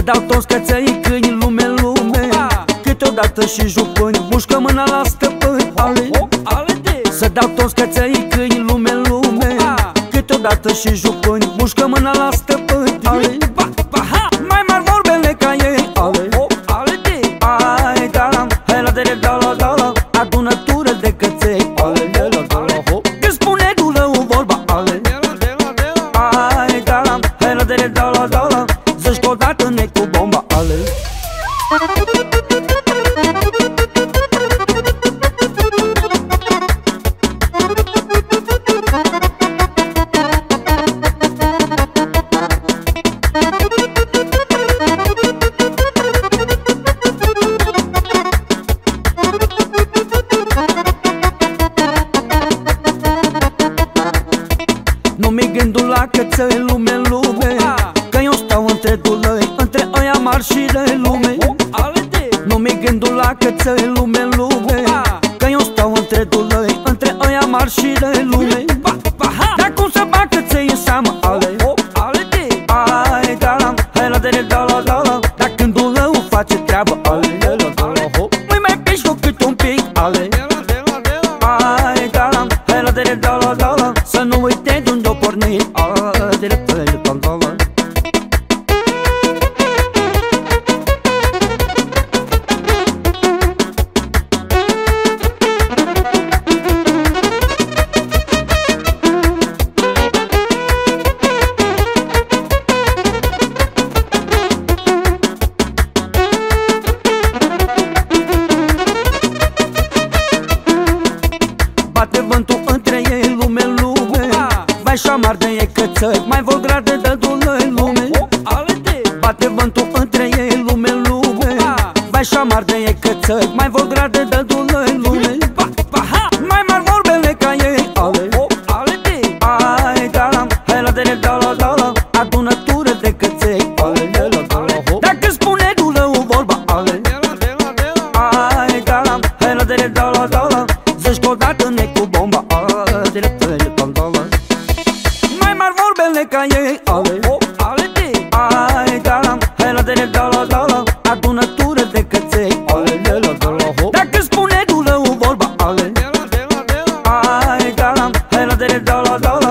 dau toți căței câini, lume, lume. Câteodată și jupâni, mușcă mâna la stăpâni. Să dau toți căței câini, lume, lume. Câteodată și jupâni, mușcă mâna la stăpâni. Mai mari vorbele ca ei. Ai, da, hai la dere, da, la, da, la. Adunătură de căței. Când spune dulău vorba. Ai, da, hai la dere, da, la, da, la. Zici că odată ne cu bomba. Nu-mi gândul la căței, lume, lume. Că eu stau între dulăi, între ăia mari și de lume. Nu-mi gândul la căței, lume, lume. Că eu stau între dulăi, între ăia mari și de lume. Dar cum să bag căței în seamă? Ai, da, hai la dere, da, la, da, la. Dar când dulău face treabă, nu-i mai pești cu cât un pic. Ai, da, hai la dere, da, la, da, la. Să nu uite de unde-o pornit. Bate vântul între ei, lume, lume. Vai șamar de ei cățăi, mai vulgar de dădulăi, lume. Bate vântul între ei, lume, lume. Vai șamar de ei cățăi, mai vulgar de dădulăi, lume. Mai mari vorbele ca ei. Ai, da, hai la dere, da, la, da, la. Adunătură de căței. Dacă spune dulău vorba. Ai, da, hai la dere, da, la, da, la. Zici că odată ne cu bomba. Mai mari vorbele ca ei. Ai, da, hai la dere, da, la, da, la. Adunătură de căței. Dacă spune dulău vorba. Ai, da, hai la dere, da, la, da, la.